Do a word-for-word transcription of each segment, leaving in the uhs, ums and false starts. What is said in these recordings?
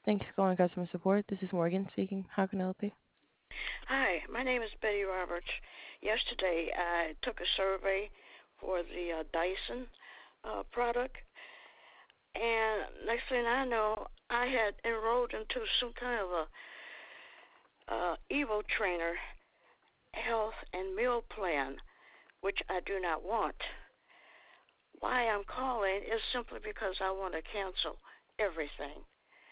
Thank you for calling customer support. This is Morgan speaking. How can I help you? Hi, my name is Betty Roberts. Yesterday, I took a survey for the uh, Dyson uh, product, and next thing I know, I had enrolled into some kind of a uh, Evo Trainer health and meal plan, which I do not want. Why I'm calling is simply because I want to cancel everything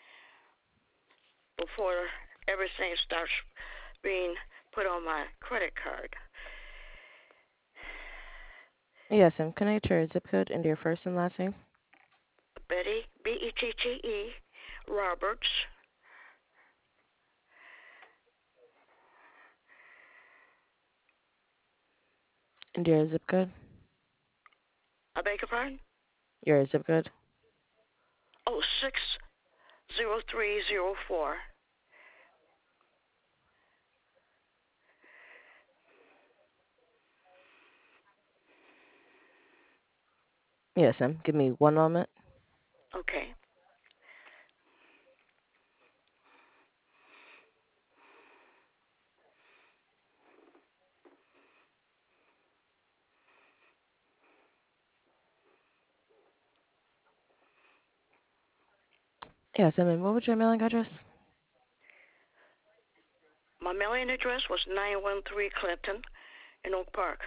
before everything starts being put on my credit card. Yes, and can I get your zip code and your first and last name? Betty, B E T T E, Roberts. And your zip code? I beg your pardon? Your zip code? Oh, six zero three zero four. Yes, ma'am. Give me one moment. Okay. Yes, ma'am. And what was your mailing address? My mailing address was nine one three Clinton in Oak Park.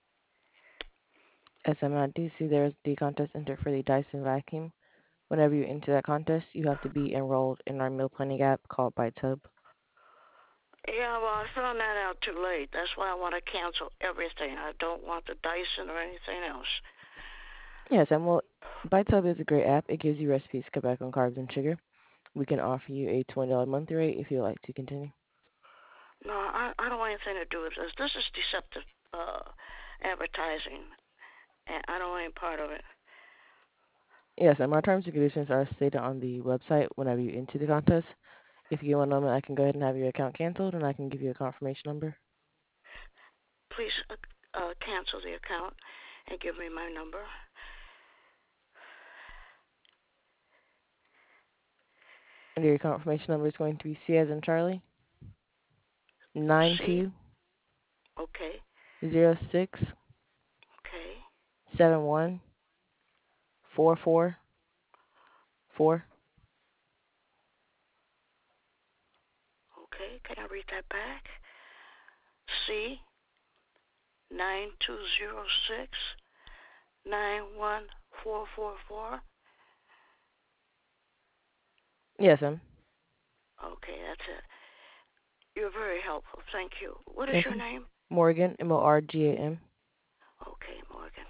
Yes, ma'am. I do see there's the contest entered for the Dyson vacuum. Whenever you enter that contest, you have to be enrolled in our meal planning app called ByteHub. Yeah, well, I found that out too late. That's why I want to cancel everything. I don't want the Dyson or anything else. Yes, and well, ByteHub is a great app. It gives you recipes to cut back on carbs and sugar. We can offer you a twenty dollars monthly rate if you'd like to continue. No, I, I don't want anything to do with this. This is deceptive uh, advertising, and I don't want any part of it. Yes, and my terms and conditions are stated on the website whenever you enter the contest. If you want one moment, I can go ahead and have your account canceled, and I can give you a confirmation number. Please uh, uh, cancel the account and give me my number. And your confirmation number is going to be C as in Charlie, nine C. two Okay. zero six Okay. seven one four four four. Okay. Can I read that back? C nine two zero six nine one four four four. Yes, ma'am. Okay, that's it. You're very helpful. Thank you. What is Yes, your ma'am. name? Morgan, M O R G A M. Okay, Morgan.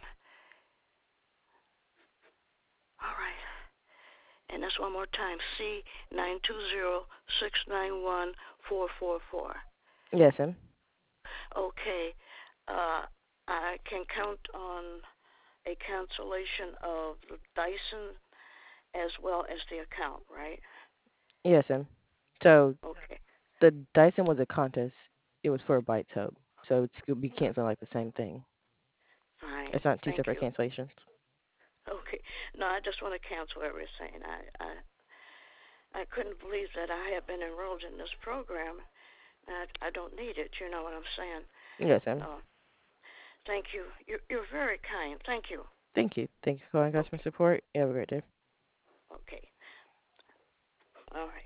All right. And that's one more time. C nine two zero six nine one four four four. Yes, ma'am. Okay. Uh, I can count on a cancellation of the Dyson as well as the account, right? Yes, ma'am. So Okay. the Dyson was a contest. It was for a Bites Hub. So it's going to be canceling like the same thing. Fine. It's not two Thank separate you. cancellations. Okay. No, I just want to cancel everything. I, I I couldn't believe that I had been enrolled in this program. I I don't need it. You know what I'm saying? Yes, ma'am. Uh, thank you. You're you're very kind. Thank you. Thank you. Thank you for calling customer Okay. support. You have a great day. Okay. All right.